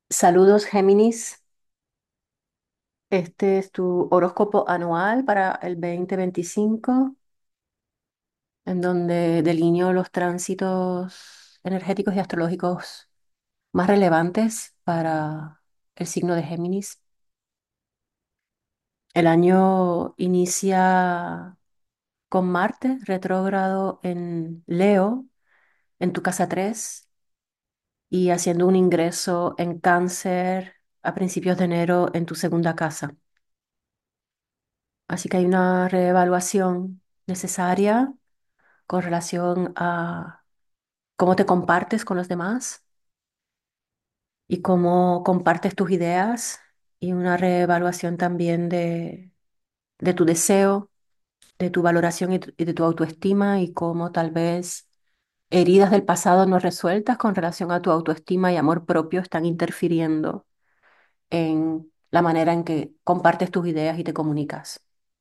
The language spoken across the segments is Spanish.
Saludos, Géminis. Este es tu horóscopo anual para el 2025, en donde delineo los tránsitos energéticos y astrológicos más relevantes para el signo de Géminis. El año inicia con Marte retrógrado en Leo, en tu casa 3 y haciendo un ingreso en Cáncer a principios de enero en tu segunda casa. Así que hay una reevaluación necesaria con relación a cómo te compartes con los demás y cómo compartes tus ideas y una reevaluación también de tu deseo, de tu valoración y de tu autoestima y cómo tal vez heridas del pasado no resueltas con relación a tu autoestima y amor propio están interfiriendo en la manera en que compartes tus ideas y te comunicas.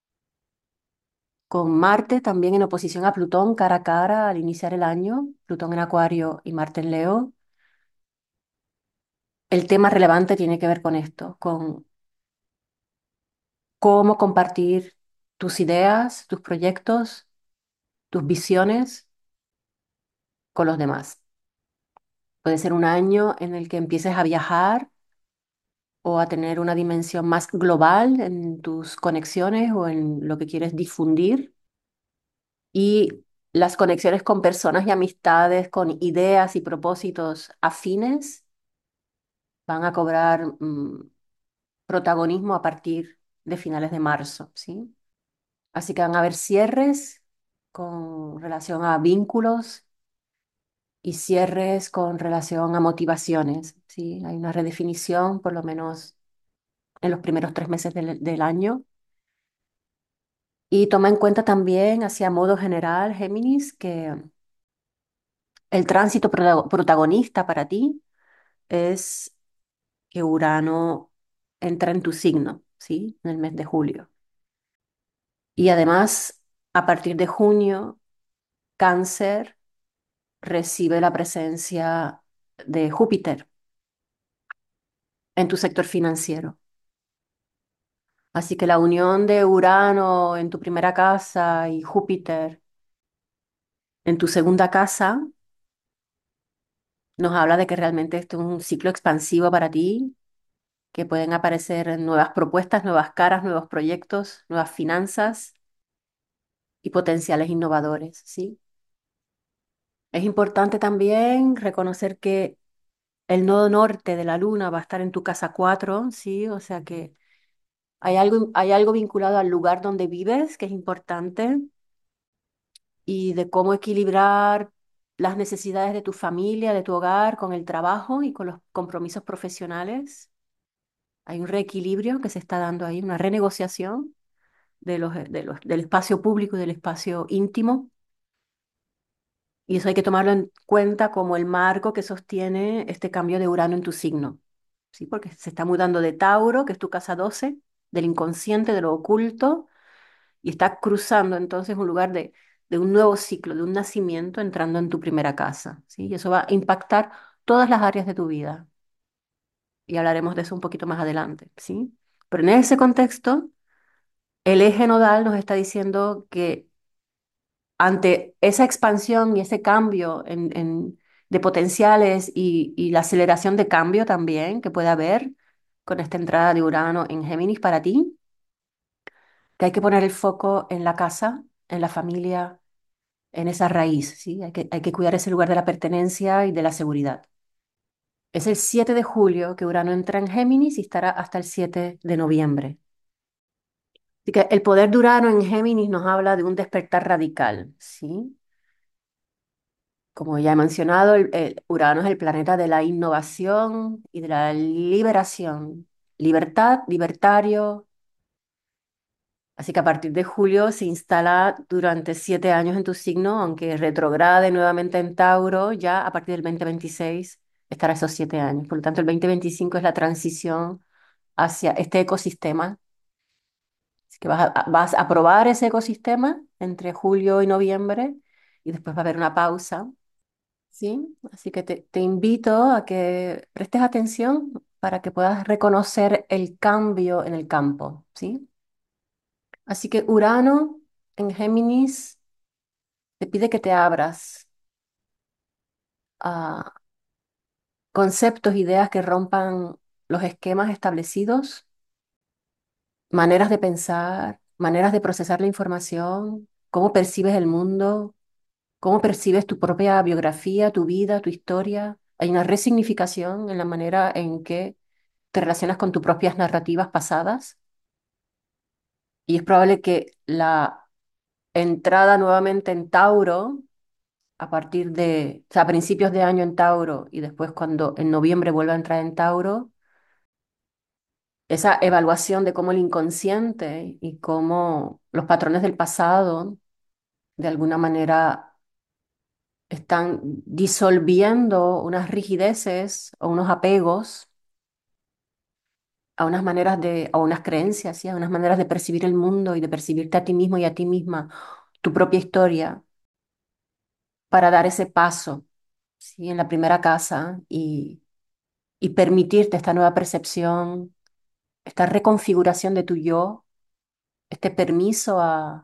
Con Marte también en oposición a Plutón cara a cara al iniciar el año, Plutón en Acuario y Marte en Leo. El tema relevante tiene que ver con esto, con cómo compartir tus ideas, tus proyectos, tus visiones con los demás. Puede ser un año en el que empieces a viajar o a tener una dimensión más global en tus conexiones o en lo que quieres difundir. Y las conexiones con personas y amistades, con ideas y propósitos afines van a cobrar protagonismo a partir de finales de marzo, ¿sí? Así que van a haber cierres con relación a vínculos y cierres con relación a motivaciones, ¿sí? Hay una redefinición, por lo menos en los primeros 3 meses del año. Y toma en cuenta también, hacia modo general, Géminis, que el tránsito protagonista para ti es que Urano entra en tu signo, ¿sí? En el mes de julio. Y además, a partir de junio, Cáncer recibe la presencia de Júpiter en tu sector financiero. Así que la unión de Urano en tu primera casa y Júpiter en tu segunda casa nos habla de que realmente esto es un ciclo expansivo para ti, que pueden aparecer nuevas propuestas, nuevas caras, nuevos proyectos, nuevas finanzas y potenciales innovadores, ¿sí? Es importante también reconocer que el nodo norte de la luna va a estar en tu casa 4, ¿sí? O sea que hay algo vinculado al lugar donde vives que es importante y de cómo equilibrar las necesidades de tu familia, de tu hogar, con el trabajo y con los compromisos profesionales. Hay un reequilibrio que se está dando ahí, una renegociación del espacio público y del espacio íntimo. Y eso hay que tomarlo en cuenta como el marco que sostiene este cambio de Urano en tu signo, ¿sí? Porque se está mudando de Tauro, que es tu casa 12, del inconsciente, de lo oculto, y está cruzando entonces un lugar de un nuevo ciclo, de un nacimiento entrando en tu primera casa, ¿sí? Y eso va a impactar todas las áreas de tu vida. Y hablaremos de eso un poquito más adelante, ¿sí? Pero en ese contexto, el eje nodal nos está diciendo que ante esa expansión y ese cambio de potenciales y la aceleración de cambio también que puede haber con esta entrada de Urano en Géminis para ti, que hay que poner el foco en la casa, en la familia, en esa raíz, ¿sí? Hay que cuidar ese lugar de la pertenencia y de la seguridad. Es el 7 de julio que Urano entra en Géminis y estará hasta el 7 de noviembre. Así que el poder de Urano en Géminis nos habla de un despertar radical, ¿sí? Como ya he mencionado, el Urano es el planeta de la innovación y de la liberación. Libertad, libertario. Así que a partir de julio se instala durante 7 años en tu signo, aunque retrograde nuevamente en Tauro, ya a partir del 2026 estará esos 7 años. Por lo tanto, el 2025 es la transición hacia este ecosistema. Así que vas a probar ese ecosistema entre julio y noviembre y después va a haber una pausa. ¿Sí? Así que te invito a que prestes atención para que puedas reconocer el cambio en el campo, ¿sí? Así que Urano en Géminis te pide que te abras a conceptos, ideas que rompan los esquemas establecidos, maneras de pensar, maneras de procesar la información, cómo percibes el mundo, cómo percibes tu propia biografía, tu vida, tu historia. Hay una resignificación en la manera en que te relacionas con tus propias narrativas pasadas y es probable que la entrada nuevamente en Tauro, a partir de, o sea, a principios de año en Tauro y después cuando en noviembre vuelva a entrar en Tauro, esa evaluación de cómo el inconsciente y cómo los patrones del pasado de alguna manera están disolviendo unas rigideces o unos apegos a unas maneras de, a unas creencias, ¿sí? A unas maneras de percibir el mundo y de percibirte a ti mismo y a ti misma, tu propia historia, para dar ese paso, ¿sí? En la primera casa y permitirte esta nueva percepción, esta reconfiguración de tu yo, este permiso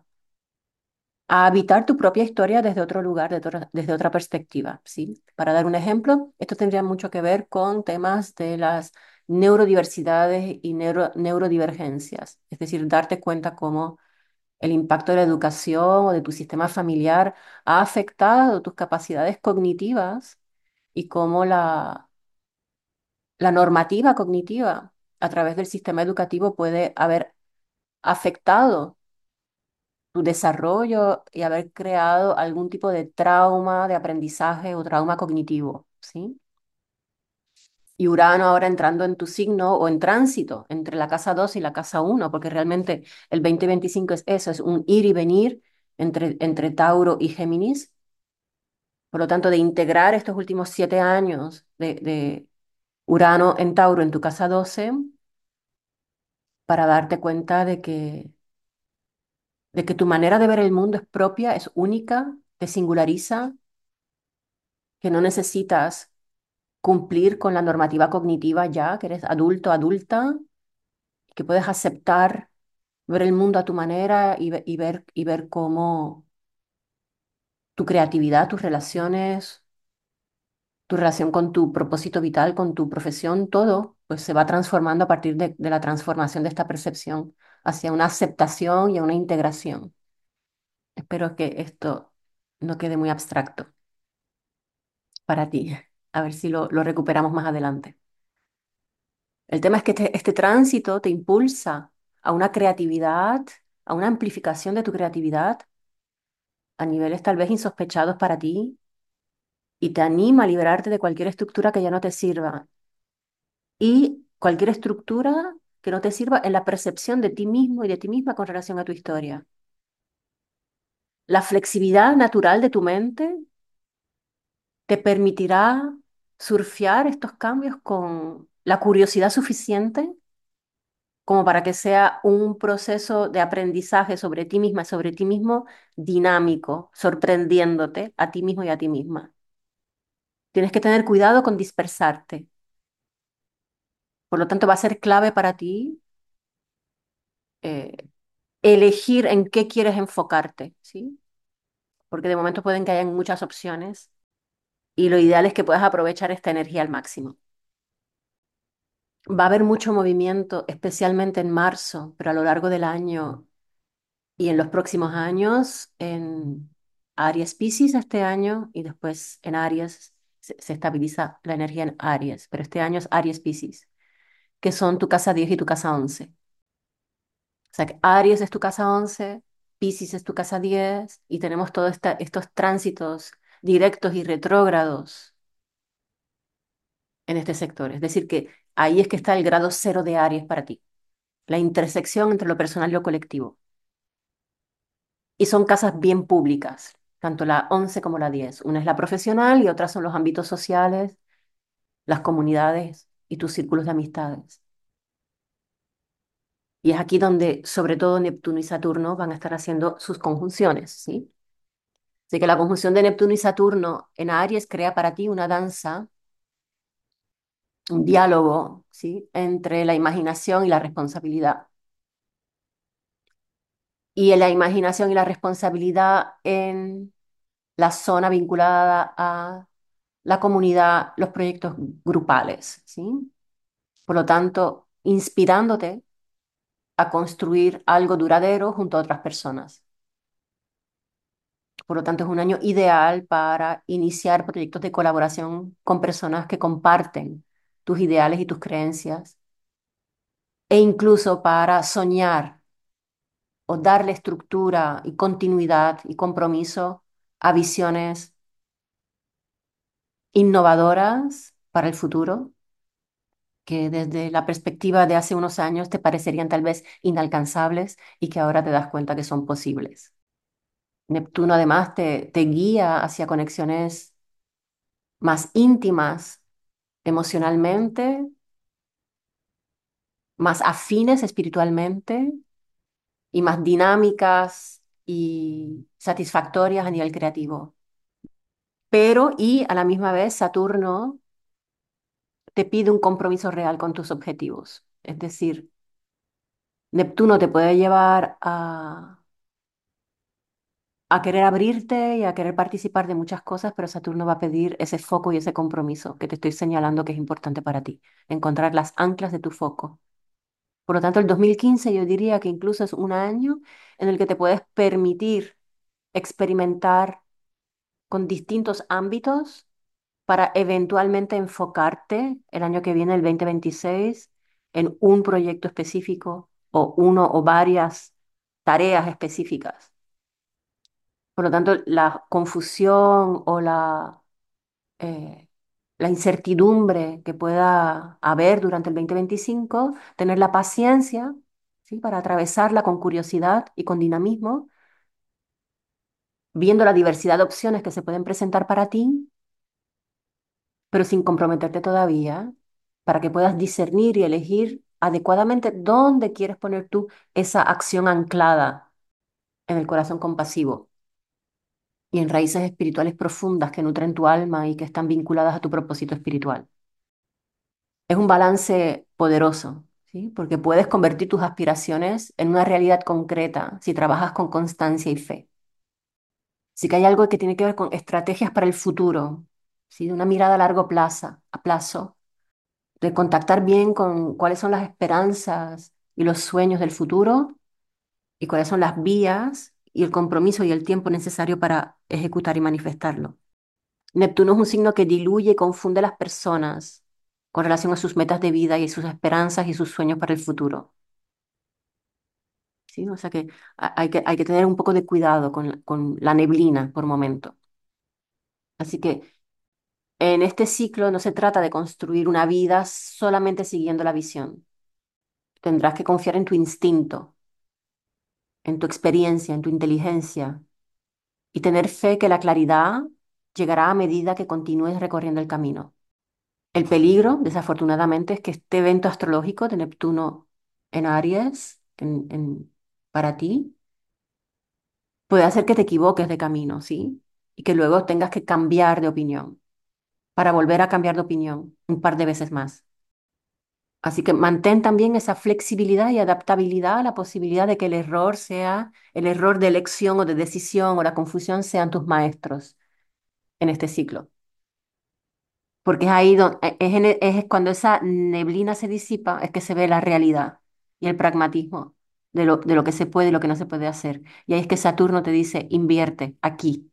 a habitar tu propia historia desde otro lugar, desde otra perspectiva, ¿sí? Para dar un ejemplo, esto tendría mucho que ver con temas de las neurodiversidades y neurodivergencias, es decir, darte cuenta cómo el impacto de la educación o de tu sistema familiar ha afectado tus capacidades cognitivas y cómo la normativa cognitiva a través del sistema educativo puede haber afectado tu desarrollo y haber creado algún tipo de trauma de aprendizaje o trauma cognitivo, ¿sí? Y Urano ahora entrando en tu signo o en tránsito entre la casa 2 y la casa uno, porque realmente el 2025 es eso, es un ir y venir entre Tauro y Géminis. Por lo tanto, de integrar estos últimos 7 años de Urano en Tauro en tu casa 12 para darte cuenta de que tu manera de ver el mundo es propia, es única, te singulariza, que no necesitas cumplir con la normativa cognitiva ya, que eres adulto, adulta, que puedes aceptar ver el mundo a tu manera y ver cómo tu creatividad, tus relaciones, tu relación con tu propósito vital, con tu profesión, todo, pues se va transformando a partir de la transformación de esta percepción hacia una aceptación y a una integración. Espero que esto no quede muy abstracto para ti. A ver si lo recuperamos más adelante. El tema es que este tránsito te impulsa a una creatividad, a una amplificación de tu creatividad a niveles tal vez insospechados para ti y te anima a liberarte de cualquier estructura que ya no te sirva y cualquier estructura que no te sirva en la percepción de ti mismo y de ti misma con relación a tu historia. La flexibilidad natural de tu mente te permitirá surfear estos cambios con la curiosidad suficiente como para que sea un proceso de aprendizaje sobre ti misma, sobre ti mismo, dinámico, sorprendiéndote a ti mismo y a ti misma. Tienes que tener cuidado con dispersarte. Por lo tanto, va a ser clave para ti eh, elegir en qué quieres enfocarte, ¿sí? Porque de momento pueden que hayan muchas opciones y lo ideal es que puedas aprovechar esta energía al máximo. Va a haber mucho movimiento, especialmente en marzo, pero a lo largo del año y en los próximos años en Aries Piscis este año y después en Aries se estabiliza la energía en Aries, pero este año es Aries Piscis, que son tu casa 10 y tu casa 11. O sea que Aries es tu casa 11, Piscis es tu casa 10 y tenemos todos estos tránsitos directos y retrógrados en este sector. Es decir, que ahí es que está el grado cero de Aries para ti, la intersección entre lo personal y lo colectivo. Y son casas bien públicas, tanto la 11 como la 10. Una es la profesional y otras son los ámbitos sociales, las comunidades y tus círculos de amistades. Y es aquí donde, sobre todo, Neptuno y Saturno van a estar haciendo sus conjunciones, ¿sí? Así que la conjunción de Neptuno y Saturno en Aries crea para ti una danza, un diálogo, ¿sí? Entre la imaginación y la responsabilidad. Y en la imaginación y la responsabilidad en la zona vinculada a la comunidad, los proyectos grupales, ¿sí? Por lo tanto, inspirándote a construir algo duradero junto a otras personas. Por lo tanto, es un año ideal para iniciar proyectos de colaboración con personas que comparten tus ideales y tus creencias, e incluso para soñar o darle estructura y continuidad y compromiso a visiones innovadoras para el futuro, que desde la perspectiva de hace unos años te parecerían tal vez inalcanzables y que ahora te das cuenta que son posibles. Neptuno además te guía hacia conexiones más íntimas emocionalmente, más afines espiritualmente y más dinámicas y satisfactorias a nivel creativo. Pero y a la misma vez Saturno te pide un compromiso real con tus objetivos. Es decir, Neptuno te puede llevar a querer abrirte y a querer participar de muchas cosas, pero Saturno va a pedir ese foco y ese compromiso que te estoy señalando que es importante para ti, encontrar las anclas de tu foco. Por lo tanto, el 2015 yo diría que incluso es un año en el que te puedes permitir experimentar con distintos ámbitos para eventualmente enfocarte el año que viene, el 2026, en un proyecto específico o uno o varias tareas específicas. Por lo tanto, la confusión o eh, la incertidumbre que pueda haber durante el 2025, tener la paciencia, ¿sí? Para atravesarla con curiosidad y con dinamismo, viendo la diversidad de opciones que se pueden presentar para ti, pero sin comprometerte todavía, para que puedas discernir y elegir adecuadamente dónde quieres poner tú esa acción anclada en el corazón compasivo y en raíces espirituales profundas que nutren tu alma y que están vinculadas a tu propósito espiritual. Es un balance poderoso, ¿sí? Porque puedes convertir tus aspiraciones en una realidad concreta si trabajas con constancia y fe. Sí que hay algo que tiene que ver con estrategias para el futuro, ¿sí? De una mirada a largo plazo, de contactar bien con cuáles son las esperanzas y los sueños del futuro y cuáles son las vías y el compromiso y el tiempo necesario para ejecutar y manifestarlo. Neptuno es un signo que diluye y confunde a las personas con relación a sus metas de vida y sus esperanzas y sus sueños para el futuro. ¿Sí? O sea que hay que tener un poco de cuidado con la neblina por momento. Así que en este ciclo no se trata de construir una vida solamente siguiendo la visión. Tendrás que confiar en tu instinto, en tu experiencia, en tu inteligencia y tener fe que la claridad llegará a medida que continúes recorriendo el camino. El peligro, desafortunadamente, es que este evento astrológico de Neptuno en Aries, para ti, puede hacer que te equivoques de camino, ¿sí? Y que luego tengas que cambiar de opinión para volver a cambiar de opinión un par de veces más. Así que mantén también esa flexibilidad y adaptabilidad a la posibilidad de que el error sea el error de elección o de decisión o la confusión sean tus maestros en este ciclo. Porque es ahí donde, es cuando esa neblina se disipa, es que se ve la realidad y el pragmatismo de lo que se puede y lo que no se puede hacer. Y ahí es que Saturno te dice, invierte aquí.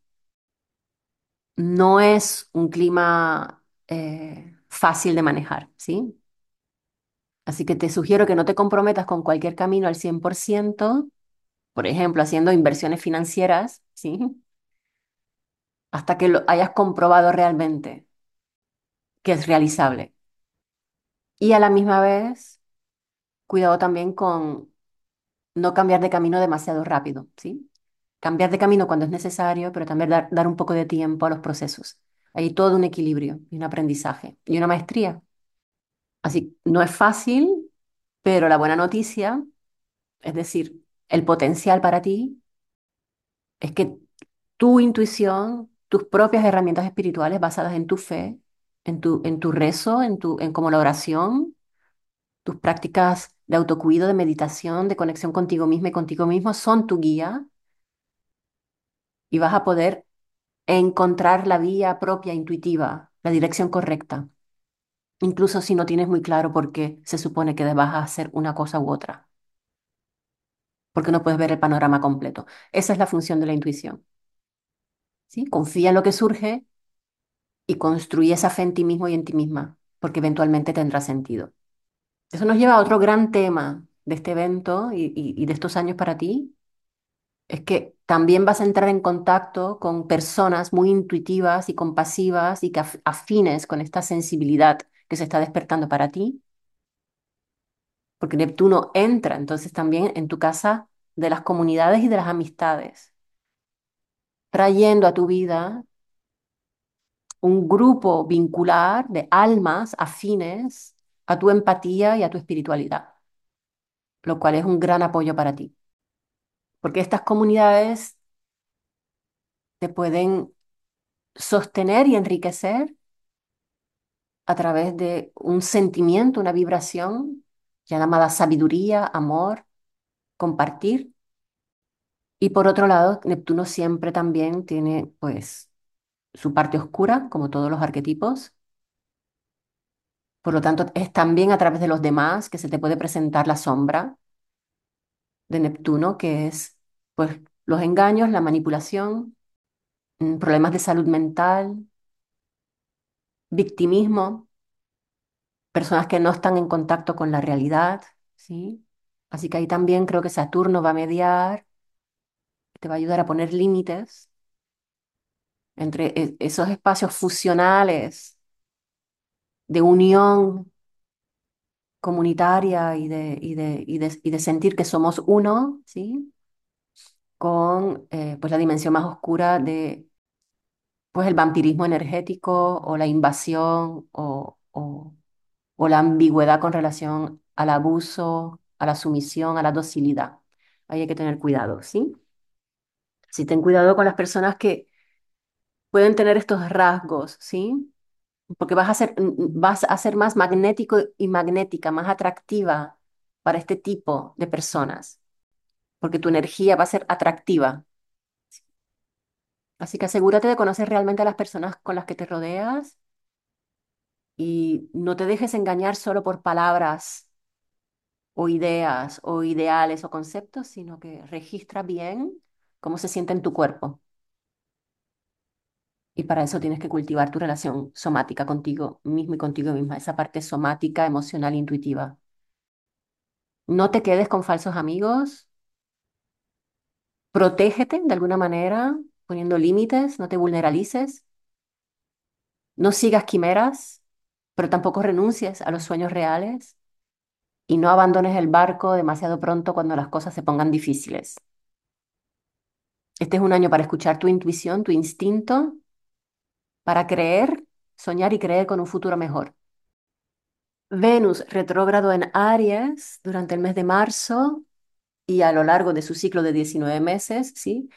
No es un clima fácil de manejar, ¿sí? Así que te sugiero que no te comprometas con cualquier camino al 100%, por ejemplo, haciendo inversiones financieras, ¿sí? Hasta que lo hayas comprobado realmente que es realizable. Y a la misma vez, cuidado también con no cambiar de camino demasiado rápido, ¿sí? Cambiar de camino cuando es necesario, pero también dar un poco de tiempo a los procesos. Hay todo un equilibrio y un aprendizaje y una maestría. Así, no es fácil, pero la buena noticia, es decir, el potencial para ti, es que tu intuición, tus propias herramientas espirituales basadas en tu fe, en tu rezo, en como la oración, Tus prácticas de autocuido, de meditación, de conexión contigo misma y contigo mismo son tu guía y vas a poder encontrar la vía propia, intuitiva, la dirección correcta, incluso si no tienes muy claro por qué se supone que vas a hacer una cosa u otra, porque no puedes ver el panorama completo. Esa es la función de la intuición, ¿sí? Confía en lo que surge y construye esa fe en ti mismo y en ti misma, porque eventualmente tendrá sentido. Eso nos lleva a otro gran tema de este evento y de estos años para ti, es que también vas a entrar en contacto con personas muy intuitivas y compasivas y que afines con esta sensibilidad que se está despertando para ti, porque Neptuno entra entonces también en tu casa de las comunidades y de las amistades, trayendo a tu vida un grupo vincular de almas afines a tu empatía y a tu espiritualidad, lo cual es un gran apoyo para ti, porque estas comunidades te pueden sostener y enriquecer a través de un sentimiento, una vibración llamada sabiduría, amor, compartir. Y por otro lado, Neptuno siempre también tiene pues su parte oscura, como todos los arquetipos. Por lo tanto, es también a través de los demás que se te puede presentar la sombra de Neptuno, que es pues los engaños, la manipulación, problemas de salud mental, victimismo, personas que no están en contacto con la realidad, ¿sí? Así que ahí también creo que Saturno va a mediar, te va a ayudar a poner límites entre esos espacios fusionales de unión comunitaria y de sentir que somos uno, ¿sí? Con pues la dimensión más oscura de pues el vampirismo energético o la invasión o la ambigüedad con relación al abuso, a la sumisión, a la docilidad. Ahí hay que tener cuidado, ¿sí? Sí, ten cuidado con las personas que pueden tener estos rasgos, ¿sí? Porque vas a ser más magnético y magnética, más atractiva para este tipo de personas, porque tu energía va a ser atractiva. Así que asegúrate de conocer realmente a las personas con las que te rodeas y no te dejes engañar solo por palabras o ideas o ideales o conceptos, sino que registra bien cómo se siente en tu cuerpo. Y para eso tienes que cultivar tu relación somática contigo mismo y contigo misma, esa parte somática, emocional, intuitiva. No te quedes con falsos amigos, protégete de alguna manera, poniendo límites, no te vulneralices, no sigas quimeras, pero tampoco renuncies a los sueños reales y no abandones el barco demasiado pronto cuando las cosas se pongan difíciles. Este es un año para escuchar tu intuición, tu instinto, para creer, soñar y creer con un futuro mejor. Venus retrógrado en Aries durante el mes de marzo y a lo largo de su ciclo de 19 meses, ¿sí?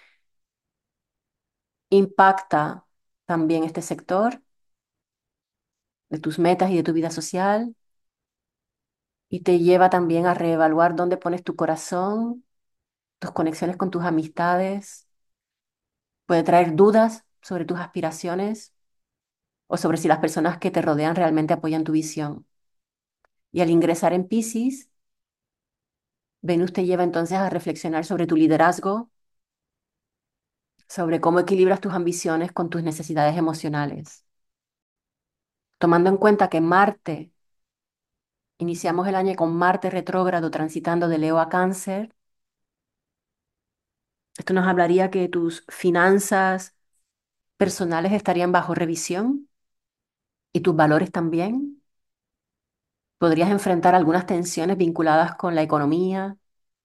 Impacta también este sector de tus metas y de tu vida social y te lleva también a reevaluar dónde pones tu corazón, tus conexiones con tus amistades. Puede traer dudas sobre tus aspiraciones o sobre si las personas que te rodean realmente apoyan tu visión. Y al ingresar en Piscis, Venus te lleva entonces a reflexionar sobre tu liderazgo, sobre cómo equilibras tus ambiciones con tus necesidades emocionales. Tomando en cuenta que Marte, iniciamos el año con Marte retrógrado transitando de Leo a Cáncer, esto nos hablaría que tus finanzas personales estarían bajo revisión y tus valores también. Podrías enfrentar algunas tensiones vinculadas con la economía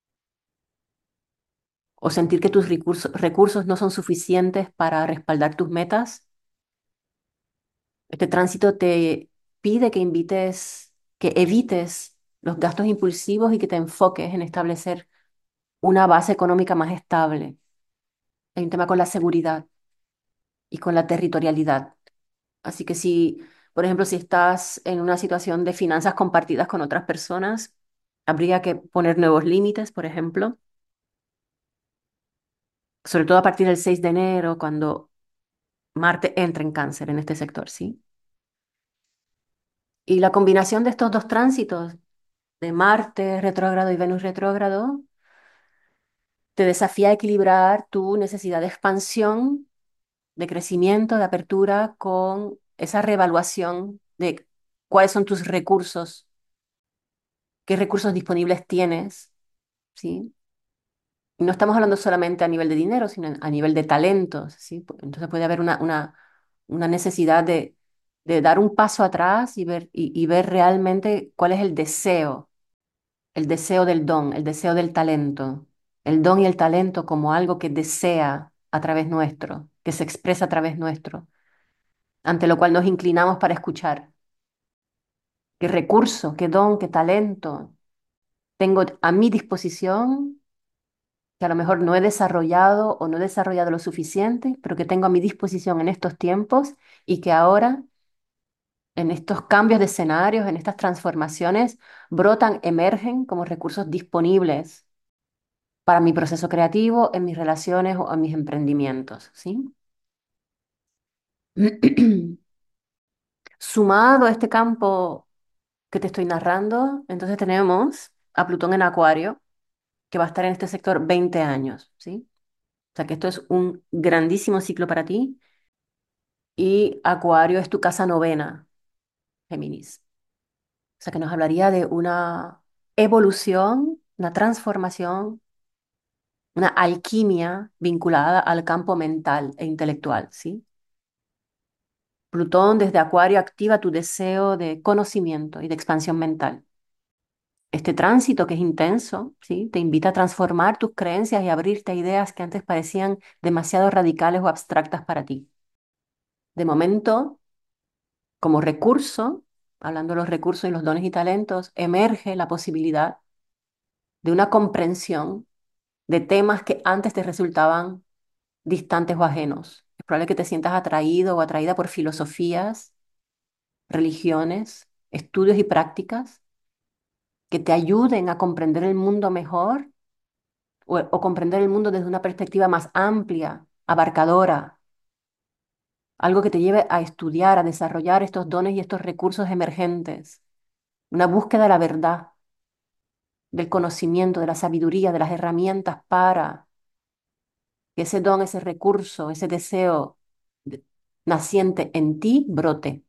o sentir que tus recursos no son suficientes para respaldar tus metas. Este tránsito te pide que evites los gastos impulsivos y que te enfoques en establecer una base económica más estable. Hay un tema con la seguridad y con la territorialidad. Así que si Por ejemplo, si estás en una situación de finanzas compartidas con otras personas, habría que poner nuevos límites, por ejemplo, sobre todo a partir del 6 de enero, cuando Marte entra en Cáncer en este sector, ¿sí? Y la combinación de estos dos tránsitos, de Marte retrógrado y Venus retrógrado, te desafía a equilibrar tu necesidad de expansión, de crecimiento, de apertura, con esa reevaluación de cuáles son tus recursos, qué recursos disponibles tienes, ¿sí? Y no estamos hablando solamente a nivel de dinero, sino a nivel de talentos, ¿sí? Entonces puede haber una necesidad de dar un paso atrás y ver realmente cuál es el deseo del don, el deseo del talento, el don y el talento como algo que desea a través nuestro, que se expresa a través nuestro, ante lo cual nos inclinamos para escuchar. ¿Qué recurso, qué don, qué talento tengo a mi disposición que a lo mejor no he desarrollado o no he desarrollado lo suficiente, pero que tengo a mi disposición en estos tiempos y que ahora, en estos cambios de escenarios, en estas transformaciones, brotan, emergen como recursos disponibles para mi proceso creativo, en mis relaciones o en mis emprendimientos, ¿sí? Sumado a este campo que te estoy narrando, entonces tenemos a Plutón en Acuario, que va a estar en este sector 20 años, ¿sí? O sea que esto es un grandísimo ciclo para ti. Y Acuario es tu casa novena, Géminis. O sea que nos hablaría de una evolución, una transformación, una alquimia vinculada al campo mental e intelectual, ¿sí? Plutón desde Acuario activa tu deseo de conocimiento y de expansión mental. Este tránsito que es intenso, ¿sí? Te invita a transformar tus creencias y abrirte a ideas que antes parecían demasiado radicales o abstractas para ti. De momento, como recurso, hablando de los recursos y los dones y talentos, emerge la posibilidad de una comprensión de temas que antes te resultaban distantes o ajenos. Es probable que te sientas atraído o atraída por filosofías, religiones, estudios y prácticas que te ayuden a comprender el mundo mejor o comprender el mundo desde una perspectiva más amplia, abarcadora, algo que te lleve a estudiar, a desarrollar estos dones y estos recursos emergentes, una búsqueda de la verdad, del conocimiento, de la sabiduría, de las herramientas para que ese don, ese recurso, ese deseo naciente en ti brote.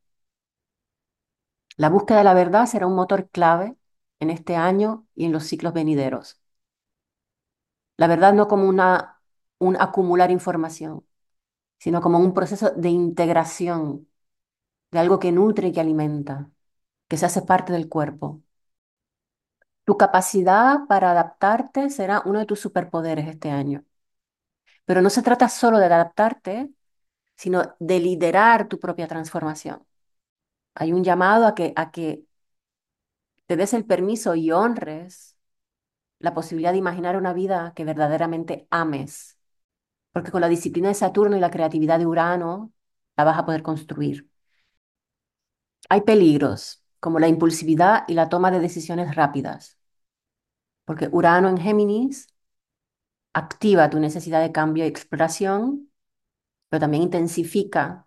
La búsqueda de la verdad será un motor clave en este año y en los ciclos venideros. La verdad no como un acumular información, sino como un proceso de integración de algo que nutre y que alimenta, que se hace parte del cuerpo. Tu capacidad para adaptarte será uno de tus superpoderes este año. Pero no se trata solo de adaptarte, sino de liderar tu propia transformación. Hay un llamado a que te des el permiso y honres la posibilidad de imaginar una vida que verdaderamente ames, porque con la disciplina de Saturno y la creatividad de Urano la vas a poder construir. Hay peligros, como la impulsividad y la toma de decisiones rápidas, porque Urano en Géminis activa tu necesidad de cambio y exploración, pero también intensifica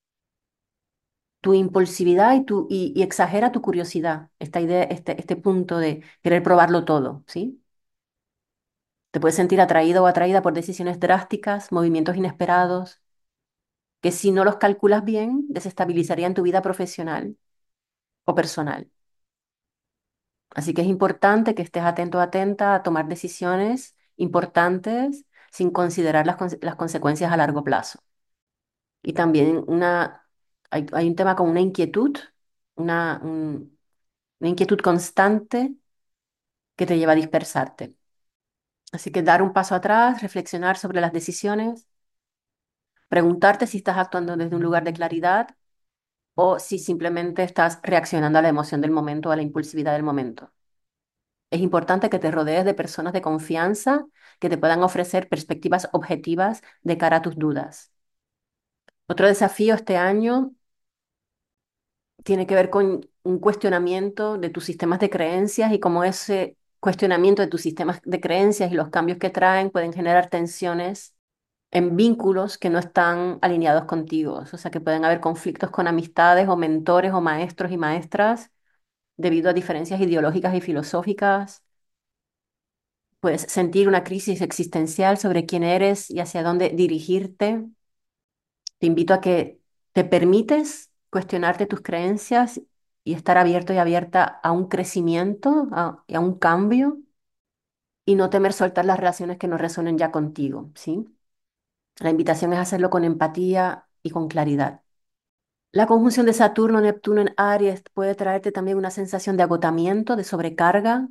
tu impulsividad y exagera tu curiosidad, esta idea, este punto de querer probarlo todo, ¿sí? Te puedes sentir atraído o atraída por decisiones drásticas, movimientos inesperados, que si no los calculas bien, desestabilizarían tu vida profesional o personal. Así que es importante que estés atento o atenta a tomar decisiones importantes sin considerar las consecuencias a largo plazo. Y también hay un tema con una, un- una inquietud constante que te lleva a dispersarte. Así que dar un paso atrás, reflexionar sobre las decisiones, preguntarte si estás actuando desde un lugar de claridad o si simplemente estás reaccionando a la emoción del momento o a la impulsividad del momento. Es importante que te rodees de personas de confianza que te puedan ofrecer perspectivas objetivas de cara a tus dudas. Otro desafío este año tiene que ver con un cuestionamiento de tus sistemas de creencias y cómo ese cuestionamiento de tus sistemas de creencias y los cambios que traen pueden generar tensiones en vínculos que no están alineados contigo. O sea, que pueden haber conflictos con amistades o mentores o maestros y maestras debido a diferencias ideológicas y filosóficas. Puedes sentir una crisis existencial sobre quién eres y hacia dónde dirigirte. Te invito a que te permites cuestionarte tus creencias y estar abierto y abierta a un crecimiento, y a un cambio y no temer soltar las relaciones que no resuenen ya contigo, ¿sí? La invitación es hacerlo con empatía y con claridad. La conjunción de Saturno-Neptuno en Aries puede traerte también una sensación de agotamiento, de sobrecarga,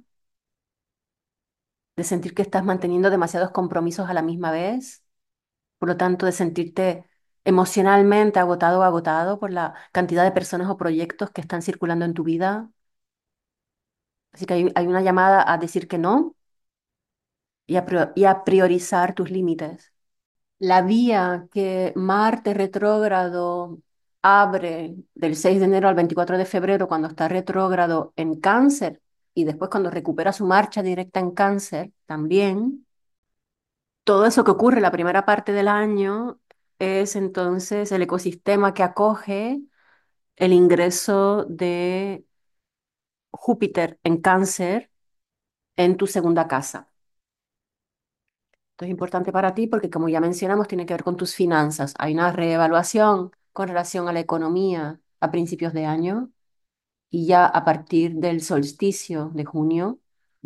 de sentir que estás manteniendo demasiados compromisos a la misma vez, por lo tanto, de sentirte emocionalmente agotado o agotado por la cantidad de personas o proyectos que están circulando en tu vida. Así que hay una llamada a decir que no y a priorizar tus límites. La vía que Marte retrógrado abre del 6 de enero al 24 de febrero, cuando está retrógrado en Cáncer, y después cuando recupera su marcha directa en Cáncer, también, todo eso que ocurre la primera parte del año es entonces el ecosistema que acoge el ingreso de Júpiter en Cáncer en tu segunda casa. Esto es importante para ti porque, como ya mencionamos, tiene que ver con tus finanzas. Hay una reevaluación con relación a la economía a principios de año y ya a partir del solsticio de junio,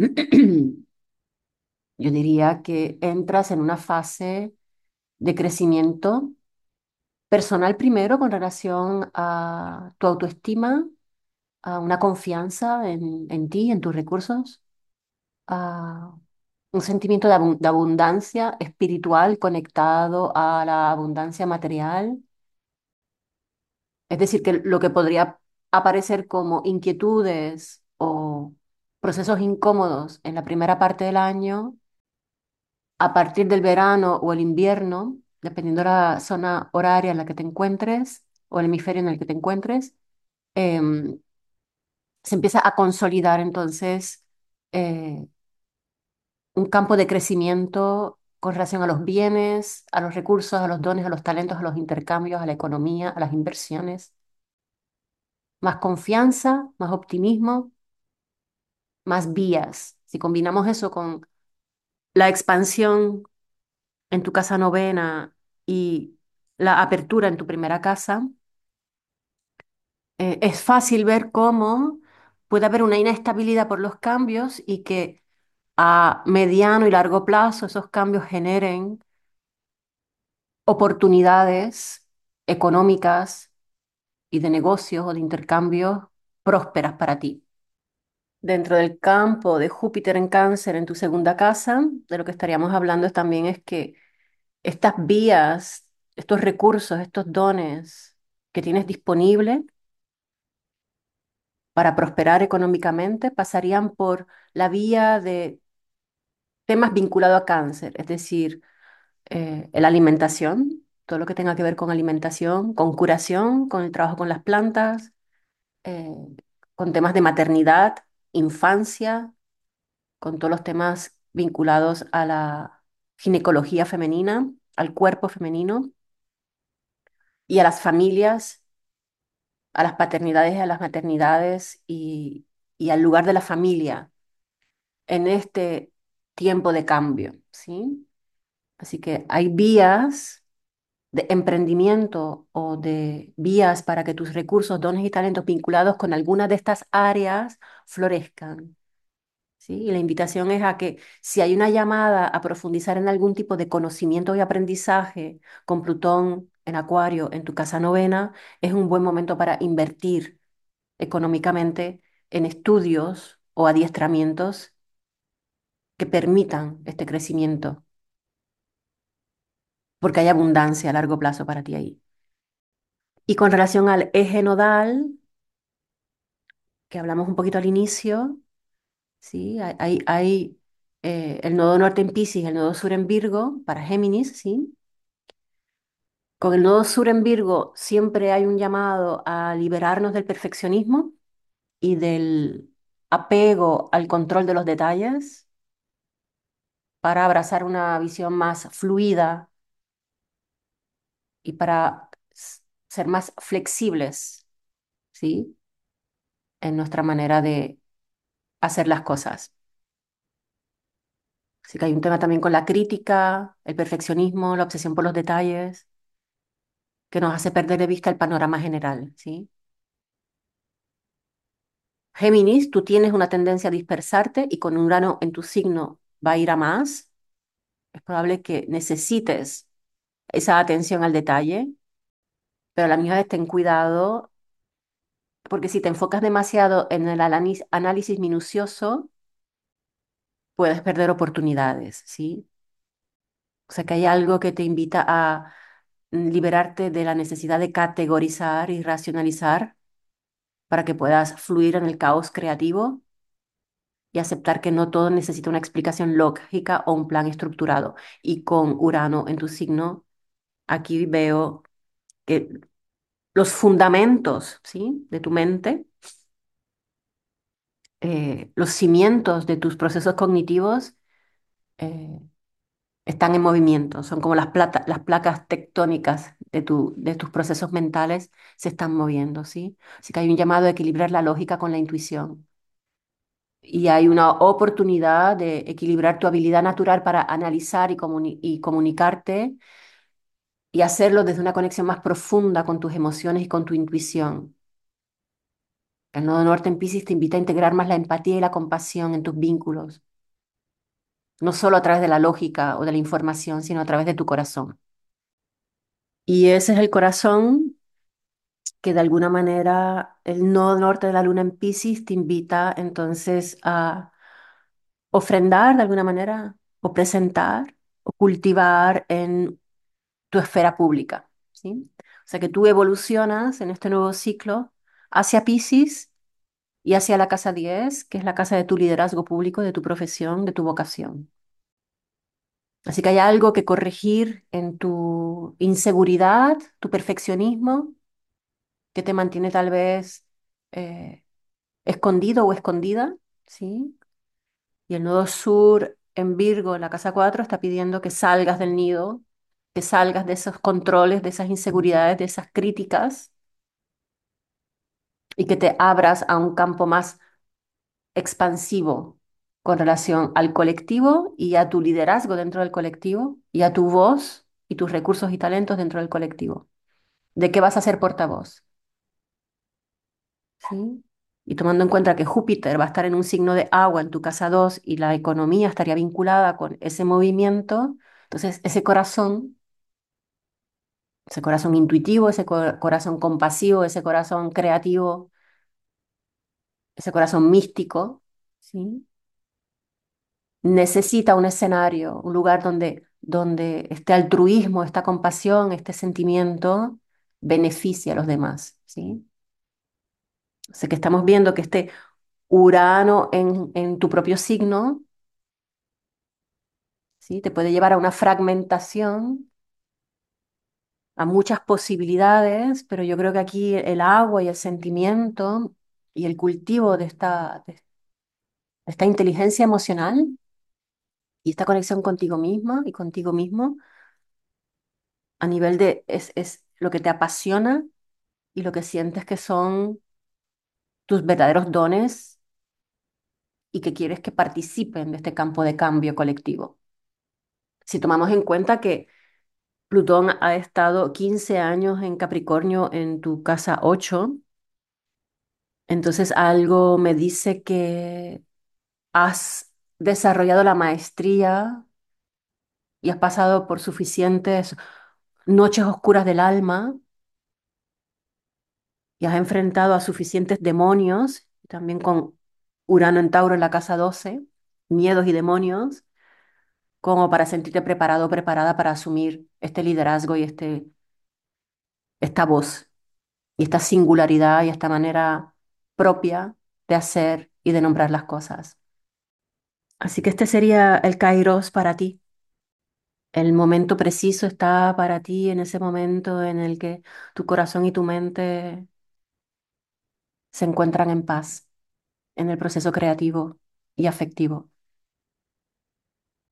yo diría que entras en una fase de crecimiento personal primero con relación a tu autoestima, a una confianza en ti, en tus recursos, a un sentimiento de abundancia espiritual conectado a la abundancia material. Es decir, que lo que podría aparecer como inquietudes o procesos incómodos en la primera parte del año, a partir del verano o el invierno, dependiendo de la zona horaria en la que te encuentres o el hemisferio en el que te encuentres, em, se empieza a consolidar entonces eh, un campo de crecimiento con relación a los bienes, a los recursos, a los dones, a los talentos, a los intercambios, a la economía, a las inversiones. Más confianza, más optimismo, más vías. Si combinamos eso con la expansión en tu casa novena y la apertura en tu primera casa, es fácil ver cómo puede haber una inestabilidad por los cambios y que a mediano y largo plazo esos cambios generen oportunidades económicas y de negocios o de intercambios prósperas para ti. Dentro del campo de Júpiter en Cáncer en tu segunda casa, de lo que estaríamos hablando también es que estas vías, estos recursos, estos dones que tienes disponibles para prosperar económicamente pasarían por la vía de temas vinculados a cáncer, es decir, la alimentación, todo lo que tenga que ver con alimentación, con curación, con el trabajo con las plantas, eh, con temas de maternidad, infancia, con todos los temas vinculados a la ginecología femenina, al cuerpo femenino y a las familias, a las paternidades y a las maternidades y al lugar de la familia en este tiempo de cambio, ¿sí? Así que hay vías de emprendimiento o de vías para que tus recursos, dones y talentos vinculados con alguna de estas áreas florezcan. ¿Sí? Y la invitación es a que si hay una llamada a profundizar en algún tipo de conocimiento y aprendizaje con Plutón en Acuario en tu casa novena, es un buen momento para invertir económicamente en estudios o adiestramientos que permitan este crecimiento, porque hay abundancia a largo plazo para ti ahí. Y con relación al eje nodal, que hablamos un poquito al inicio, ¿sí? Hay el nodo norte en Piscis, el nodo sur en Virgo para Géminis, ¿sí? Con el nodo sur en Virgo siempre hay un llamado a liberarnos del perfeccionismo y del apego al control de los detalles para abrazar una visión más fluida y para ser más flexibles, ¿sí? En nuestra manera de hacer las cosas. Así que hay un tema también con la crítica, el perfeccionismo, la obsesión por los detalles, que nos hace perder de vista el panorama general, ¿sí? Géminis, tú tienes una tendencia a dispersarte y con Urano en tu signo va a ir a más. Es probable que necesites esa atención al detalle, pero a la misma vez ten cuidado porque si te enfocas demasiado en el análisis minucioso, puedes perder oportunidades, ¿sí? O sea que hay algo que te invita a liberarte de la necesidad de categorizar y racionalizar para que puedas fluir en el caos creativo y aceptar que no todo necesita una explicación lógica o un plan estructurado. Y con Urano en tu signo, aquí veo que los fundamentos, ¿sí? De tu mente, los cimientos de tus procesos cognitivos, eh, están en movimiento, son como las placas tectónicas de tus procesos mentales se están moviendo, ¿sí? Así que hay un llamado a equilibrar la lógica con la intuición. Y hay una oportunidad de equilibrar tu habilidad natural para analizar y comunicarte y hacerlo desde una conexión más profunda con tus emociones y con tu intuición. El nodo norte en Piscis te invita a integrar más la empatía y la compasión en tus vínculos, no solo a través de la lógica o de la información, sino a través de tu corazón. Y ese es el corazón que de alguna manera el nodo norte de la luna en Piscis te invita entonces a ofrendar de alguna manera o presentar o cultivar en tu esfera pública, ¿sí? O sea que tú evolucionas en este nuevo ciclo hacia Piscis y hacia la casa 10, que es la casa de tu liderazgo público, de tu profesión, de tu vocación. Así que hay algo que corregir en tu inseguridad, tu perfeccionismo, que te mantiene tal vez eh, escondido o escondida, ¿sí? Y el nodo sur en Virgo, en la casa 4 está pidiendo que salgas del nido, que salgas de esos controles, de esas inseguridades, de esas críticas y que te abras a un campo más expansivo con relación al colectivo y a tu liderazgo dentro del colectivo y a tu voz y tus recursos y talentos dentro del colectivo. ¿De qué vas a ser portavoz? ¿Sí? Y tomando en cuenta que Júpiter va a estar en un signo de agua en tu casa 2 y la economía estaría vinculada con ese movimiento, entonces ese corazón intuitivo, ese corazón compasivo, ese corazón creativo, ese corazón místico, ¿sí? Necesita un escenario, un lugar donde este altruismo, esta compasión, este sentimiento beneficie a los demás, ¿sí? O sea que estamos viendo que este Urano en tu propio signo, ¿sí? Te puede llevar a una fragmentación, a muchas posibilidades, pero yo creo que aquí el agua y el sentimiento y el cultivo de esta inteligencia emocional y esta conexión contigo misma y contigo mismo a nivel de es lo que te apasiona y lo que sientes que son tus verdaderos dones y que quieres que participen de este campo de cambio colectivo. Si tomamos en cuenta que Plutón ha estado 15 años en Capricornio en tu casa 8, entonces algo me dice que has desarrollado la maestría y has pasado por suficientes noches oscuras del alma y has enfrentado a suficientes demonios, también con Urano en Tauro en la casa 12, miedos y demonios, como para sentirte preparado o preparada para asumir este liderazgo y esta voz y esta singularidad y esta manera propia de hacer y de nombrar las cosas. Así que este sería el Kairos para ti. El momento preciso está para ti en ese momento en el que tu corazón y tu mente se encuentran en paz en el proceso creativo y afectivo.